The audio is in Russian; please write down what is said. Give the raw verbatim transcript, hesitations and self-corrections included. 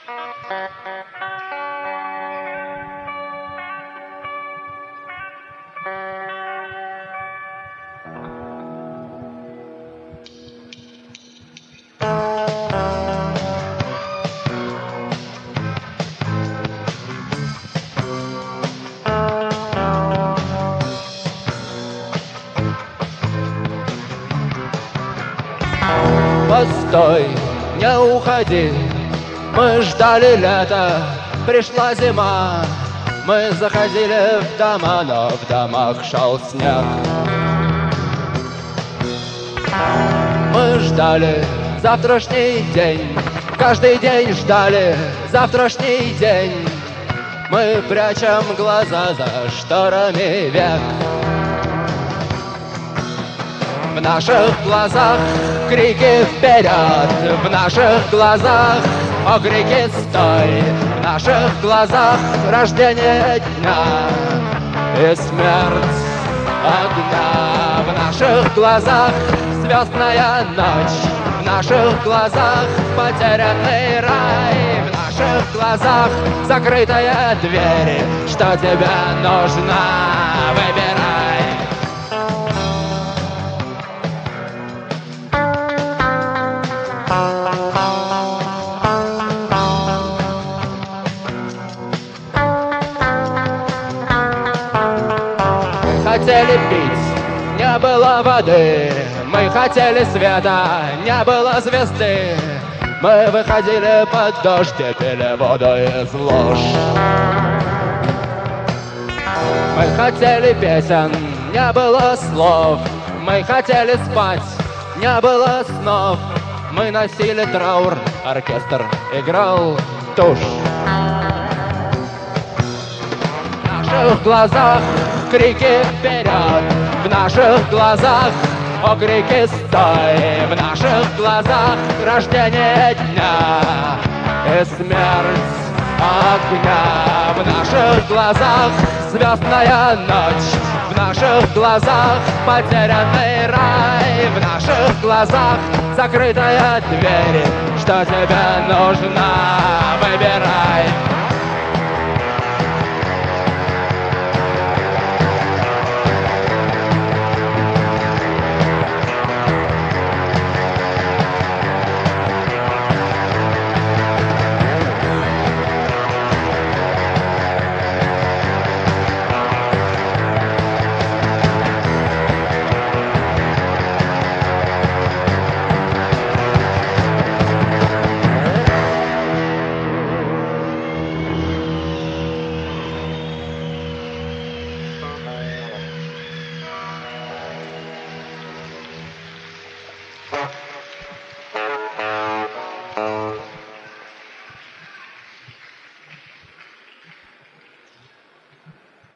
Постой, не уходи, мы ждали лета, пришла зима. Мы заходили в дома, но в домах шел снег. Мы ждали завтрашний день, каждый день ждали завтрашний день. Мы прячем глаза за шторами век. В наших глазах крики вперед, в наших глазах окрики стой, в наших глазах рождение дня и смерть огня. В наших глазах звездная ночь, в наших глазах потерянный рай, в наших глазах закрытая дверь. Что тебе нужно, выбирай. Хотели пить, не было воды. Мы хотели света, не было звезды. Мы выходили под дождь и пили воду из луж. Мы хотели песен, не было слов. Мы хотели спать, не было снов. Мы носили траур, оркестр играл тушь. В наших глазах крики вперед, в наших глазах окрики стой, в наших глазах рождение дня и смерть огня. В наших глазах звездная ночь, в наших глазах потерянный рай, в наших глазах закрытая дверь. Что тебе нужно, выбирай.